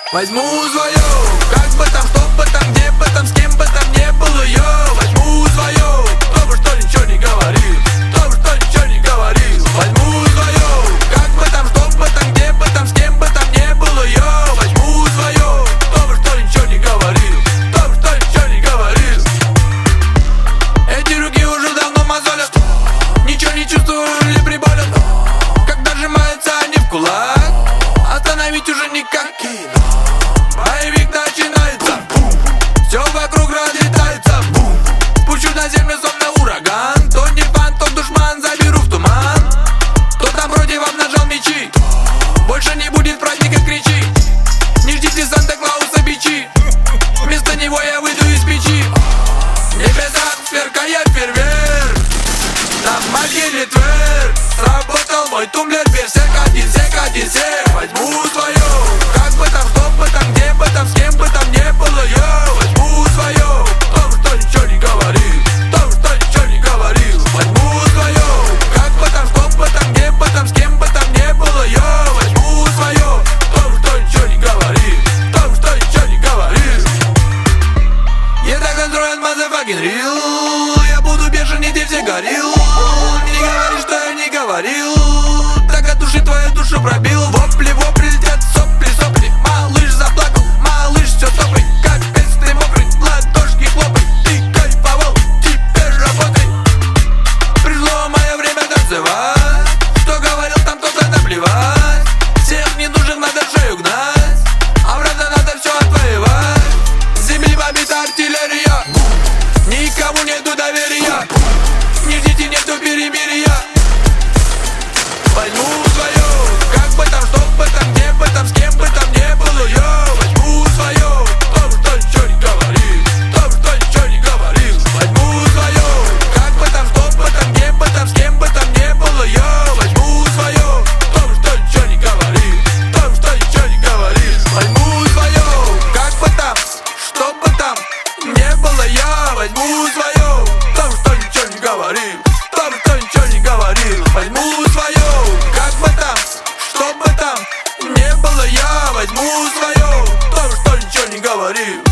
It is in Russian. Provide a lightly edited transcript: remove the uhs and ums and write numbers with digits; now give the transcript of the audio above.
Возьму свое, как бы там, что бы там, где бы там, с кем бы там не было ее. Возьму свое, кто бы что ничего не говорил, кто бы что ничего не говорил. Возьму свое, как бы там, что бы там, где бы там, с кем бы там не было ее. Возьму свое, кто бы что ничего не говорил, кто бы что ничего не говорил. Эти руки уже давно мозолят, ничего не чувствую или приболят. Когда сжимаются они в кулак, остановить уже никак. Боевик начинается, бум, все вокруг разлетается, бум. Спущу на землю словно ураган. То не фан, то душман, заберу в туман. Кто там против обнажал мечи, больше не будет праздника, кричи. Не ждите Санта-Клауса бичи, вместо него я выйду из печи. В небесах сверкает фейерверк, на могиле Тверь. Сработал мой тумблер, сек один, сек. Возьму свое, как бы там, что бы там, где бы там, с кем бы там не было ее. Возьму свое, кто бы что ничего не говорил, кто бы что ничего не говорил. Возьму свое, как бы там, что бы там, где бы там, с кем бы там не было ее. Возьму свое, кто бы что ничего не говорил, кто бы что ничего не говорил. Я так настроен, motherfucking real. Я буду бешеный, ты все горил. Не говори, что я не говорил. Так от души твою душу пробил. Вопли, летят, сопли. Малыш заплакал, малыш все топай. Капец ты мокрый, ладошки хлопай. Ты кайфовал, теперь работай. Пришло мое время танцевать. Что говорил там кто-то, наплевать. Всех не нужен, надо шею гнать. Обратно надо все отвоевать. С земли побита артиллерия, никому нету доверия. Не ждите, нету перемирия. Возьму свое, как бы там, что бы там, где бы там, с кем бы там не было ее. Возьму свое, кто бы что ничего не говорил, кто бы что ничего не говорил. Возьму свое, как бы там, что бы там, где бы там, с кем бы там не было ее. Возьму свое, кто бы что ничего не говорил, кто бы что ничего не говорил. Возьму свое, как бы там, что бы там не было я. Возьму свое, кто бы что ничего не говорил, кто бы что ничего не говорил. Возьму свое, как бы там, что бы там не было я. Возьму свое, кто бы что ничего не говорил.